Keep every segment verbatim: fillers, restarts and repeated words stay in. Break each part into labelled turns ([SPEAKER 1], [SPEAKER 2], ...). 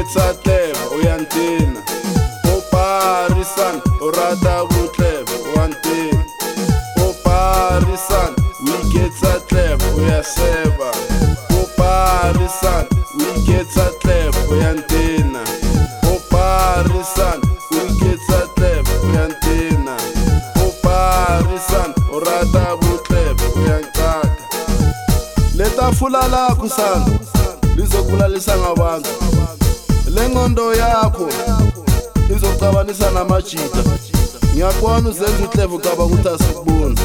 [SPEAKER 1] iketsa tlebo uyantina oparisan orata butlebo uyantina oparisan iketsa tlebo uyaseba oparisan iketsa tlebo uyantina oparisan iketsa tlebo uyantina oparisan orata butlebo uyankaka letafula lakho sana lizokulalisa ngabantu lengqondo yakho izocabanisa namajita ngiyakubona uzenza uhlebo cabanga ukuthi asikuboni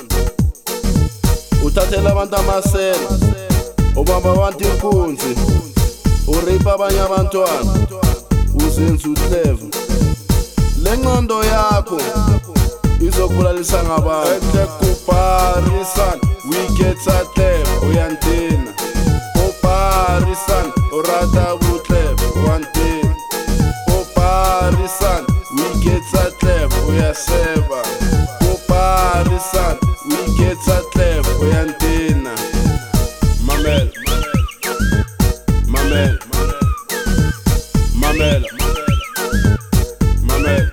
[SPEAKER 1] uthathela abantu amasela ubamba abantu inkunzi uripa abanye abantwana uzenza uhlebo lengqondo yakho izokulalisa ngabantu ekhle kuparisan wiketsa hlebo uyantina oparisan orata butlebo uyantina oparisan wiketsa hlebo uyaseba oparisan wiketsa hlebo uyantina mamela mamela mamela mamela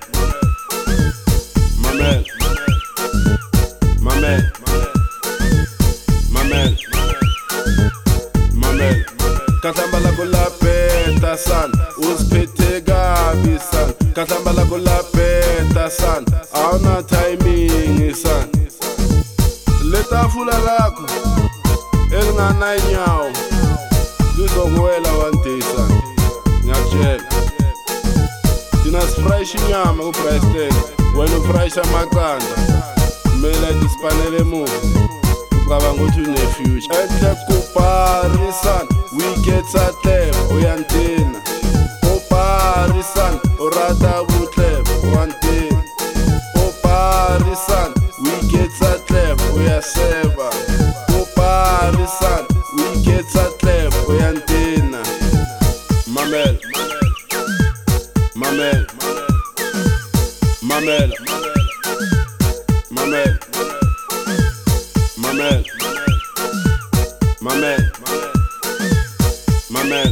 [SPEAKER 1] mamela mamela mamela mamela kahlamba lakho laphetha sana uziphethe kabi sana kahlamba lakho laphetha sana awuna timing sana letafula lakho elingananyawo lizokuwela one day sana ngiyakutshela thina sifrayisha inyama ku-brystek wena ufrayisha amaqanda kumele disipanele emuva ucabanga ukuthi une-future ekhle kuparisan wiketsa hlebo uyantina oparisan orata butlebo uyantina oparisan wiketsa hlebo uyaseba oparisan wiketsa hlebo uyantina mamela mamela mamela mamela mamela mamela mamela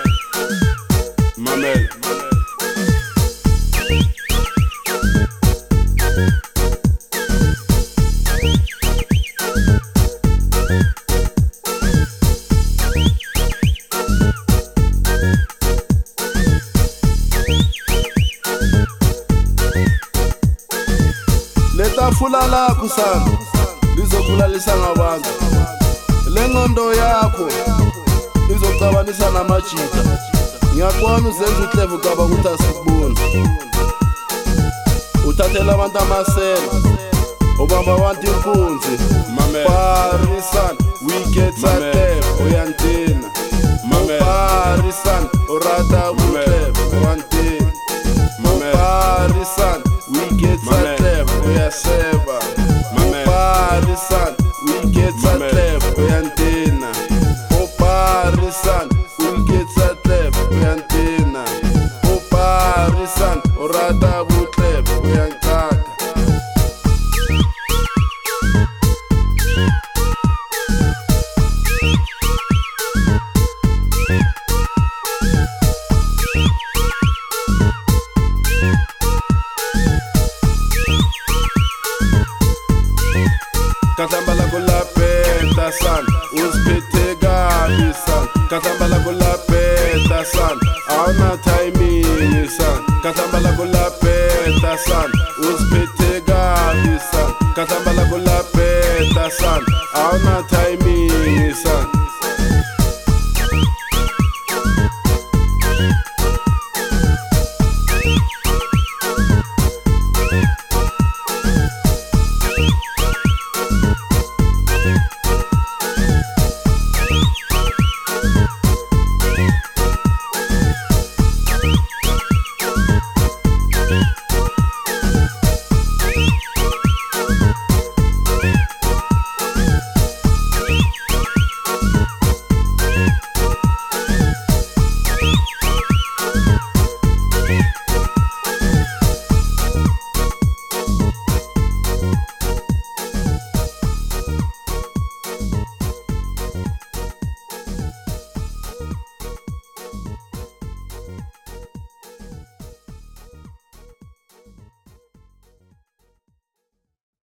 [SPEAKER 1] mamela letafula lakho sana lizokulalisa ngabantu lengqondo yakho izocabanisa namajita ngiyakubona uzenza uhlebo cabanga ukuthi asikuboni uthathela abantu amasela ubamba abantu inkunzi parisan wiketsa hlebo uyantina parisan orata butlebo uyantina parisan wiketsa hlebo uyaseba parisan wiketsa hlebo uyantina oparisan wiketsa hlebo uyantina oparisan orata butlebo uyankaka kahlamba lakho laphetha sana uziphethe kabi sana kahlamba lakho laphetha sana awuna timing sana kahlamba lakho laphetha sana